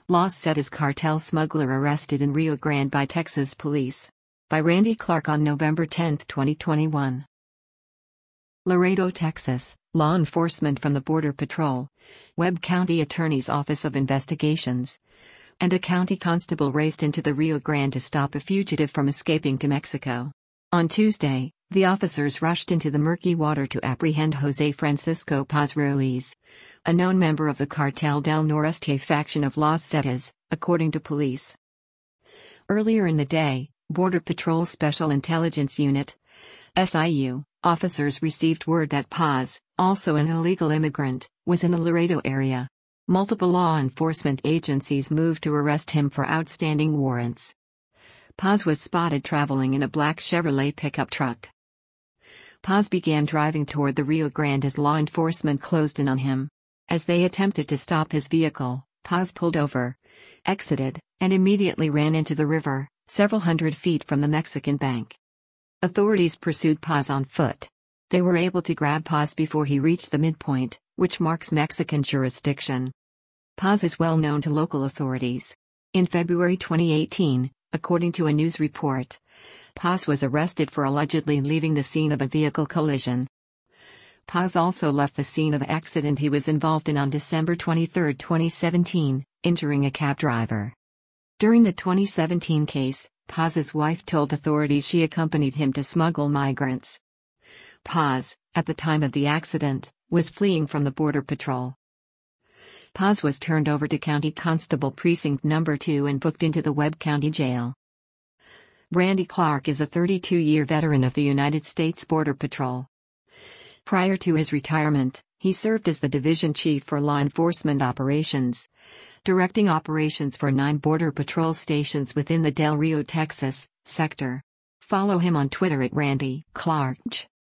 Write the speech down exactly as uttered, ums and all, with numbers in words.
Los Zetas cartel smuggler arrested in Rio Grande by Texas police. By Randy Clark on November tenth, twenty twenty-one. Laredo, Texas, law enforcement from the Border Patrol, Webb County Attorney's Office of Investigations, and a county constable raced into the Rio Grande to stop a fugitive from escaping to Mexico. On Tuesday, the officers rushed into the murky water to apprehend Jose Francisco Paz Ruiz, a known member of the Cartel del Noreste faction of Los Zetas, according to police. Earlier in the day, Border Patrol Special Intelligence Unit (S I U) officers received word that Paz, also an illegal immigrant, was in the Laredo area. Multiple law enforcement agencies moved to arrest him for outstanding warrants. Paz was spotted traveling in a black Chevrolet pickup truck. Paz began driving toward the Rio Grande as law enforcement closed in on him. As they attempted to stop his vehicle, Paz pulled over, exited, and immediately ran into the river, several hundred feet from the Mexican bank. Authorities pursued Paz on foot. They were able to grab Paz before he reached the midpoint, which marks Mexican jurisdiction. Paz is well known to local authorities. In February twenty eighteen, according to a news report, Paz was arrested for allegedly leaving the scene of a vehicle collision. Paz also left the scene of accident he was involved in on December twenty-third, twenty seventeen, injuring a cab driver. During the twenty seventeen case, Paz's wife told authorities she accompanied him to smuggle migrants. Paz, at the time of the accident, was fleeing from the Border Patrol. Paz was turned over to County Constable Precinct Number two and booked into the Webb County Jail. Randy Clark is a thirty-two-year veteran of the United States Border Patrol. Prior to his retirement, he served as the division chief for law enforcement operations, directing operations for nine Border Patrol stations within the Del Rio, Texas, sector. Follow him on Twitter at Randy Clark.